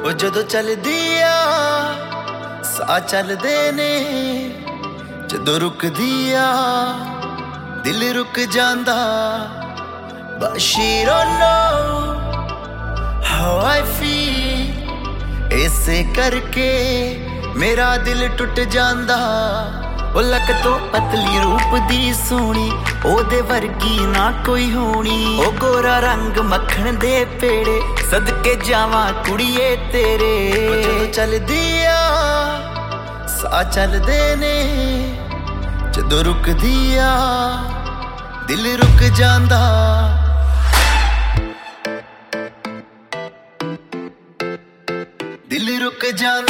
ਉਹ ਜਦੋਂ ਚੱਲਦੀ ਆ ਸਾਹ ਚੱਲਦੇ ਨੇ, ਜਦੋਂ ਰੁਕਦੀ ਆ ਦਿਲ ਰੁਕ ਜਾਂਦਾ। But she don't know how I feel, ਇਸੇ ਕਰਕੇ ਮੇਰਾ ਦਿਲ ਟੁੱਟ ਜਾਂਦਾ। ਉਹ ਲੱਕ ਤੋਂ ਪਤਲੀ ਰੂਪ ਦੀ ਸੋਹਣੀ, ਉਹਦੇ ਵਰਗੀ ਨਾ ਕੋਈ ਹੋਣੀ। ਉਹ ਗੋਰਾ ਰੰਗ ਮੱਖਣ ਦੇ ਪੇੜੇ, ਸਦਕੇ ਜਾਵਾਂ ਕੁੜੀਏ ਤੇਰੇ। ਜਦੋਂ ਚੱਲਦੀ ਆ ਸਾਹ ਚੱਲਦੇ ਨੇ, ਜਦੋਂ ਰੁਕਦੀ ਆ ਦਿਲ ਰੁਕ ਜਾਂਦਾ। ਦਿਲ ਰੁਕ ਜਾਂਦਾ।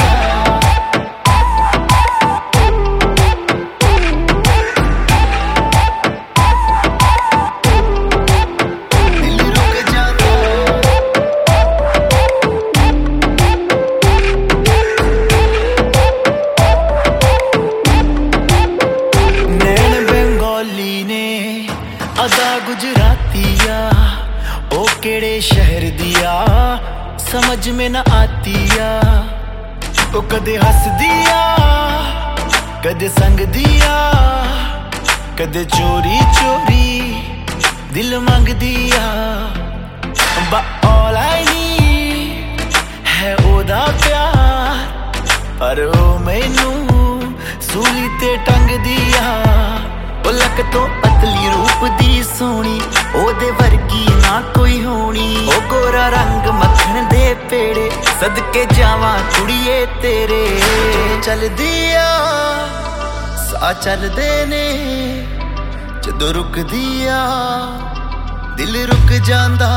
अदा गुजरातिया ओ केड़े शहर दिया समझ में न आतिया। ओ कदे हस दिया कदे संग दिया, कदे चोरी चोरी दिल मंग दिया। But all I need है ओदा प्यार, पर ओ मैनू सूली ते टंग दिया। ਉਹ ਲੱਕ ਤੋਂ ਪਤਲੀ ਰੂਪ ਦੀ ਸੋਹਣੀ, ਉਹਦੇ ਵਰਗੀ ਨਾ ਕੋਈ ਹੋਣੀ। ਉਹ ਗੋਰਾ ਰੰਗ ਮੱਖਣ ਦੇ ਪੇੜੇ, ਸਦਕੇ ਜਾਵਾਂ ਕੁੜੀਏ ਤੇਰੇ। ਚੱਲਦੀ ਆ ਸਾਹ ਚੱਲਦੇ ਨੇ, ਜਦੋਂ ਰੁਕਦੀ ਆ ਦਿਲ ਰੁਕ ਜਾਂਦਾ।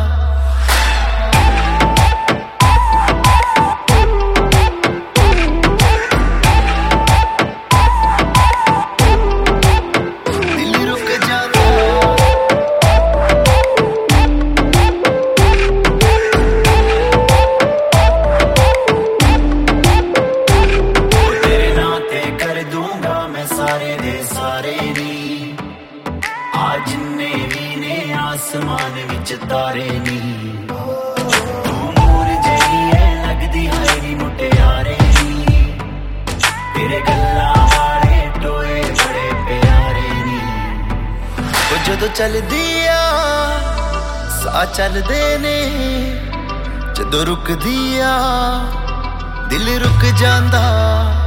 सारे दे सारे नी आज जिन्ने भी ने आसमान विच तारे नी। तू मूर जही है लगदी है नी मुटियारे नी, तेरे गल्ला वाले टोए बड़े प्यारे नी। ओ जदों चलदी आ साह चलदे ने, जदों रुकदी आ दिल रुक जांदा।